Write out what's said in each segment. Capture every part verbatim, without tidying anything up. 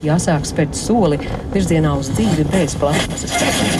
Jāsāk spērt soli virzienā uz dzīvi bez plastmasas.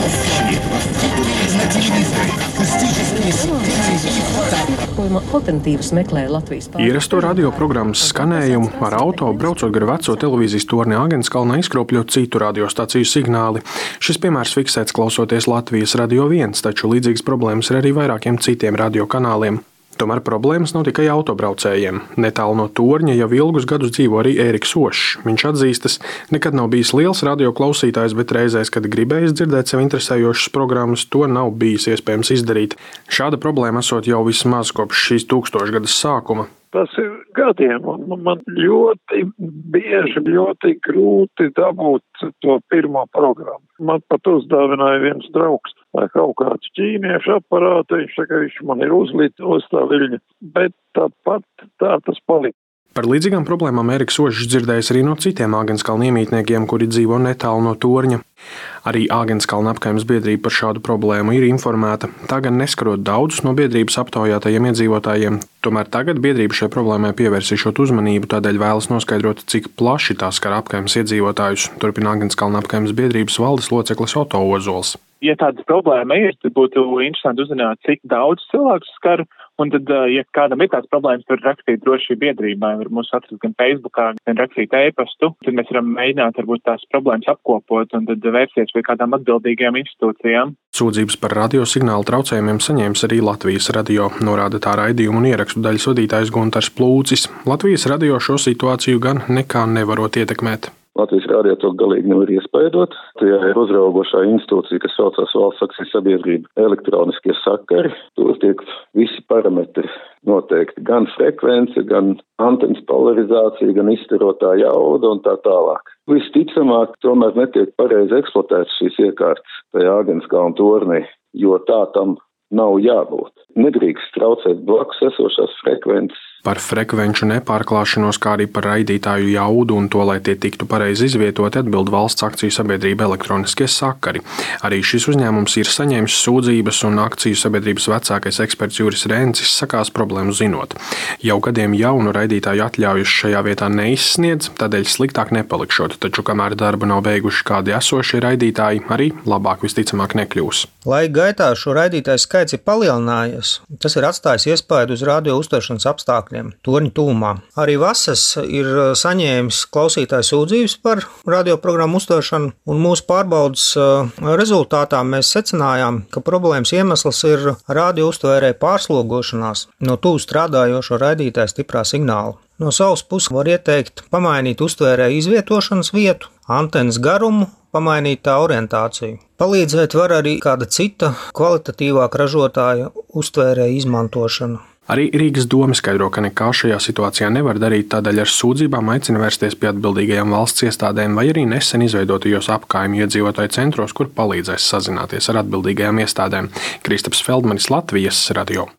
Alternatīvas meklē Latvijas pārējais. Ierasto radioprogrammas skanējumu ar auto braucot gar veco televīzijas torni Āgenskalnā izkropļo citu radiostaciju signāli. Šis piemērs fiksēts klausoties Latvijas Radio viens, taču līdzīgas problēmas ir arī vairākiem citiem radiokanāliem. Tomēr problēmas nav tikai autobraucējiem. Netālu no torņa jau ilgus gadus dzīvo arī Ēriks Ošs. Viņš atzīstas, nekad nav bijis liels radioklausītājs, bet reizēs, kad gribējis dzirdēt sev interesējošas programmas, to nav bijis iespējams izdarīt. Šāda problēma esot jau vismaz kopš šīs tūkstošgadas sākuma. Tas ir gadiem, un man ļoti bieži, ļoti grūti dabūt to pirmo programmu. Man pat uzdāvināja viens draugs, vai kaut kāds ķīniešu aparātu, viņš saka, viņš man ir uzlīt uz tā viļņa, bet tāpat tā tas palika. Par līdzīgām problēmām Ēriks Ošs dzirdējis arī no citiem Āgenskalna iemītniekiem, kuri dzīvo netālu no torņa. Arī Āgenskalna apkaimes biedrība par šādu problēmu ir informēta. Tā gan neskarot daudzus no biedrības aptaujātajiem iedzīvotājiem. Tomēr tagad biedrība šai problēmai pievērsīšot uzmanību, tādēļ vēlas noskaidrot, cik plaši tā skar apkaimes iedzīvotājus. Turpina Āgenskalna apkaimes biedrības valdes loceklis Oto Ozols. Ja tāda problēma ir, tad būtu interesanti uzzināt, cik daudz cilvēku skar. Un tad, ja kādam ir tāds problēmas, var rakstīt droši biedrībai, var mūs atrast gan Facebookā, gan rakstīt e-pastu. Tad mēs varam mēģināt varbūt tās problēmas apkopot un tad vērsties pie kādām atbildīgajām institūcijām. Sūdzības par radiosignālu traucējumiem saņēmis arī Latvijas radio, norāda tā raidījumu un ierakstu daļas vadītājs Guntars Plūcis. Latvijas radio šo situāciju gan nekā nevarot ietekmēt. Latvijas radio to galīgi nevar iespēdot. Tajā ir uzraugošā institūcija, kas saucās Valsts akciju sabiedrība elektroniskie sakari. Tur tiek visi parametri noteikti, gan frekvence, gan antenas polarizācija, gan izstarotā jauda un tā tālāk. Visticamāk, tomēr netiek pareizi eksploatētas šīs iekārtas tajā Āgenskalna tornī, jo tā tam nav jābūt. Nedrīkst traucēt blakus esošās frekvences. Par frekvenču nepārklāšanos, kā arī par raidītāju jaudu un to, lai tie tiktu pareizi izvietoti, atbild Valsts akciju sabiedrība elektroniskie sakari. Arī šis uzņēmums ir saņēmis sūdzības un akciju sabiedrības vecākais eksperts Juris Rencis sakās problēmu zinot. Jau gadiem jaunu raidītāju atļaujas šajā vietā neizsniedz, tādēļ sliktāk nepalikšot, taču kamēr darbu nav beiguši kādi esošie raidītāji, arī labāk visticamāk nekļūs. Laika gaitā šo raidītāju skaits ir palielinājies. Tas ir atstājis iespaidu uz radio uztveršanas apstākļiem torņa tūmā. Arī Vasas ir saņēmis klausītāju sūdzības par radioprogrammu uztveršanu, un mūsu pārbaudas rezultātā mēs secinājām, ka problēmas iemesls ir radio uztvērēju pārslogošanās no tuvu strādājošo raidītāju stiprā signāla. No savas puses var ieteikt pamainīt uztvērēju izvietošanas vietu, antenas garumu, pamainīt tā orientāciju. Palīdzēt var arī kāda cita kvalitatīvāka ražotāja uztvērēja izmantošana. Arī Rīgas doma skaidro, ka nekā šajā situācijā nevar darīt, tādēļ ar sūdzībām aicina vērsties pie atbildīgajām valsts iestādēm vai arī nesen izveidotajos apkaimju iedzīvotāju centros, kur palīdzēs sazināties ar atbildīgajām iestādēm. Kristaps Feldmanis, Latvijas radio.